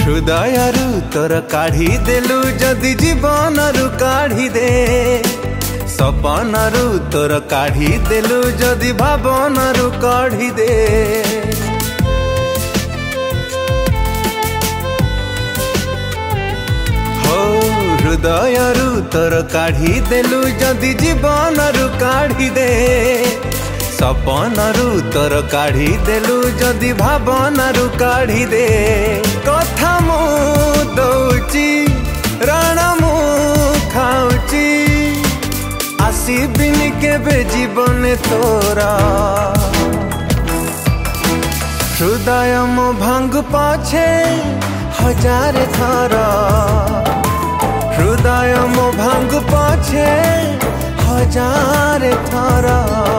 हृदयरू तोर काढ़ी देलु जदि जीवनरू काढ़ी दे सपनरू तोर काढ़ी देलु जदि भावनरू काढ़ी दे हो हृदयरू तोर काढ़ी देलु जदि जीवनरू काढ़ी दे सपनरू तोर काढ़ी देलु जदि भावनरू काढ़ी दे कथा मु दौची रण मु खाऊची आसीबिनी केबे जीवन तोरा हृदय मो भांग पाछे हजार थर हृदय मो भांग पाछे हजार थर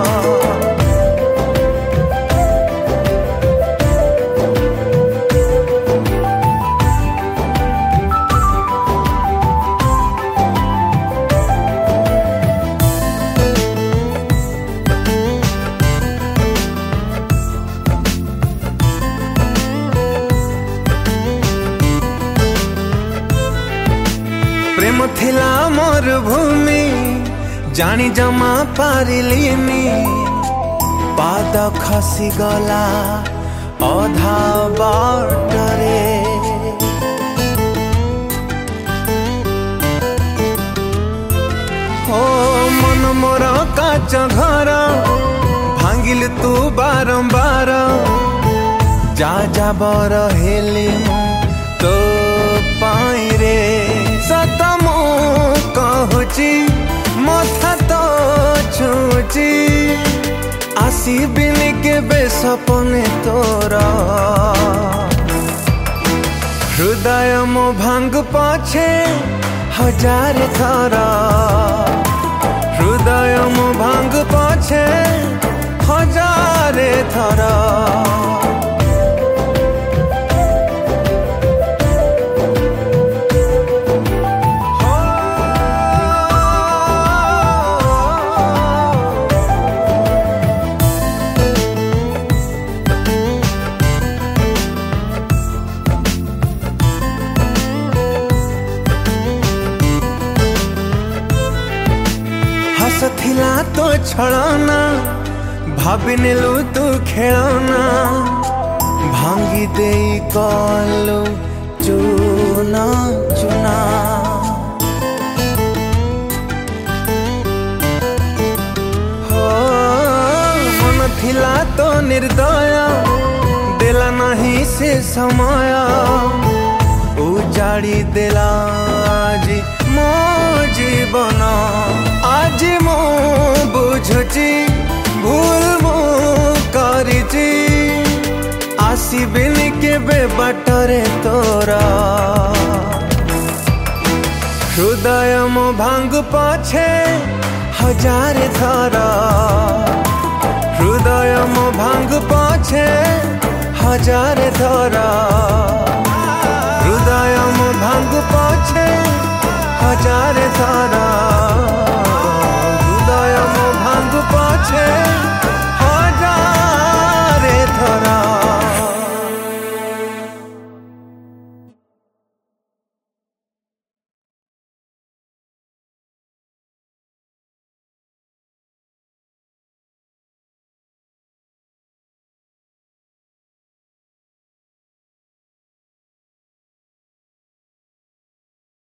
प्रेम थिला मोर भूमि जानी जमा पारिलिनी पाद खसी गला अधा बाटरे ओ मन मोर काच घर भांगिल तू बारंबार जा जाबर हेली तो पाई रे सतमो कहूची मथा तो छूची आसीबिनी केबे सपने तोरा हृदय मो भांग पाछे हजार थर हृदय मो भांग पाछे हजार थर हसथिला तो छलना भाभी नेलु तू खेलना भांगी दे कलु चूना चुना हो मन थिला तो निर्दय देला नहीं से समय उजाड़ी देला आज मो जीवन आज मो बुझुची भूल मो करिची आसीबिनी केबे बाटरे तोरा हृदय मो भांग पाछे हजार थर हृदय मो भांग पाछे हजार थर हृदय मो भांग पाछे हजार थर